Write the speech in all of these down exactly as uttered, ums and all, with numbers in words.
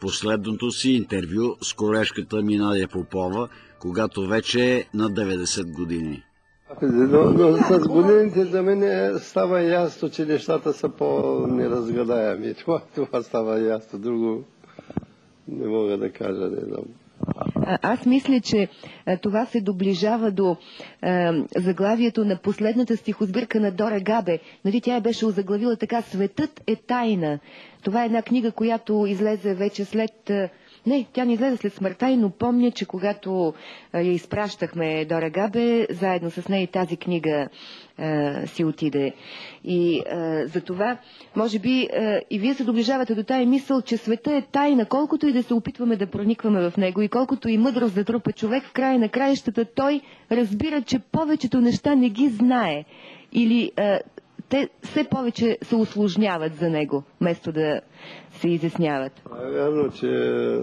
последното си интервю с колежката ми Надя Попова, когато вече е на деветдесет години. Но, но с годините за мен става ясно, че нещата са по-неразгадаеми. Това, това става ясно. Друго не мога да кажа, не знам. Аз мисля, че това се доближава до е, заглавието на последната стихосбирка на Дора Габе. Нали, тя беше озаглавила така: "Светът е тайна". Това е една книга, която излезе вече след... Не, тя не излезе след смъртта, но помня, че когато я изпращахме Дора Габе, заедно с нея и тази книга а, си отиде. И а, за това, може би, а, и вие се доближавате до тая мисъл, че света е тайна, колкото и да се опитваме да проникваме в него и колкото и мъдрост да трупа човек, в края на краищата той разбира, че повечето неща не ги знае. Или а, те все повече се усложняват за него, вместо да се изясняват. Вярно, че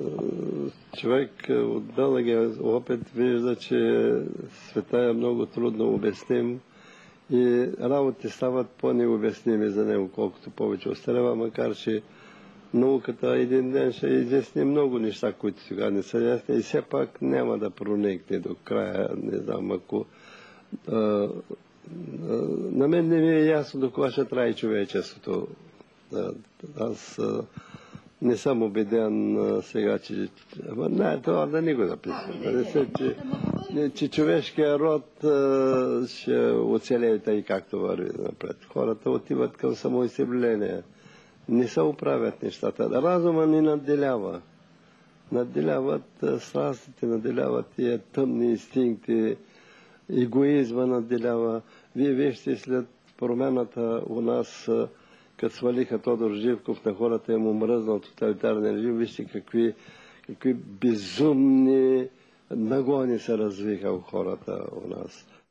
човек от дългия опит вижда, че света е много трудно обясним и работи стават по-необясними за него, колкото повече остарява, макар че науката един ден ще изясни много неща, които сега не са ясни и все пак няма да проникне до края, не знам, ако... А, а, на мен не ми е ясно до кога ще трае човечеството. Аз а, не съм убеден а, сега, че... Ама не, това да не го записвам. Да се, че, не, че човешкия род а, ще оцелее тъй както върви напред. Хората отиват към самоизявление. Не се оправят нещата. Разума ни надделява. Надделяват а, страстите, надделяват тия тъмни инстинкти, егоизма надделява. Вие вижте след промената у нас, като свалиха Тодор Живков, на хората им омръзнал тоталитарен режим, вижте какви, какви безумни нагони се развиха у хората у нас.